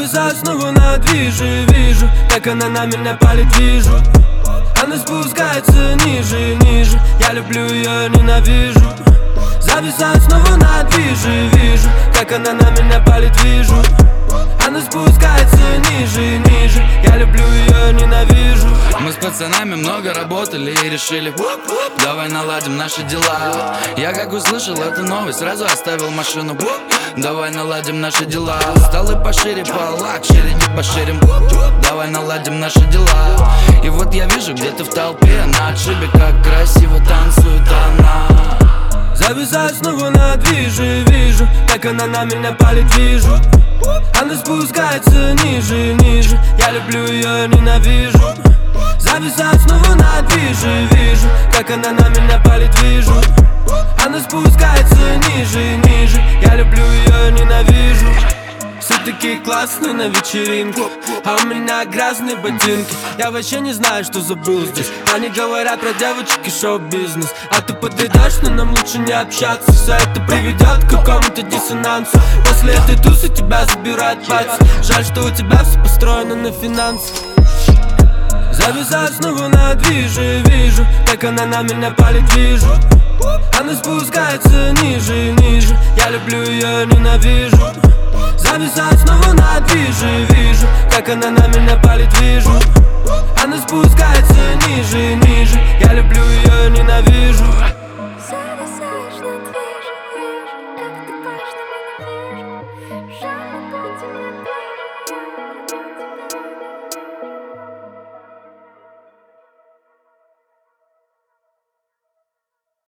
Зависаю снова на движе, вижу, как она на меня палит, вижу. Она спускается ниже, ниже, я люблю ее, ненавижу. Зависаю снова на движе, вижу, как она на меня палит, вижу. Она спускается ниже, ниже, я люблю ее, ненавижу. Мы с пацанами много работали и решили, давай наладим наши дела. Я как услышал эту новость, сразу оставил машину. Давай наладим наши дела. Столы пошире, по лакшери, не поширим. Давай наладим наши дела. И вот я вижу, где-то в толпе на отшибе, как красиво танцует она. Зависаю снова на движе, вижу, как она на меня палит, вижу. Она спускается ниже, ниже, я люблю ее, ненавижу. Зависаю снова на движе, вижу, как она на меня палит, вижу. Она спускается ниже, ниже, я люблю ее, ненавижу. Все такие классные на вечеринке, а у меня грязные ботинки. Я вообще не знаю, что забыл здесь. Они говорят про девочек и шоу-бизнес, а ты подойдешь, но нам лучше не общаться. Все это приведет к какому-то диссонансу. После этой тусы тебя забирают пальцы. Жаль, что у тебя все построено на финансах. Зависаю снова на движе, вижу, как она на меня палит, вижу. Она спускается ниже, ниже, я люблю ее, ненавижу. Зависаю снова на движе, вижу, как она на меня палит, вижу. Она спускается ниже, ниже.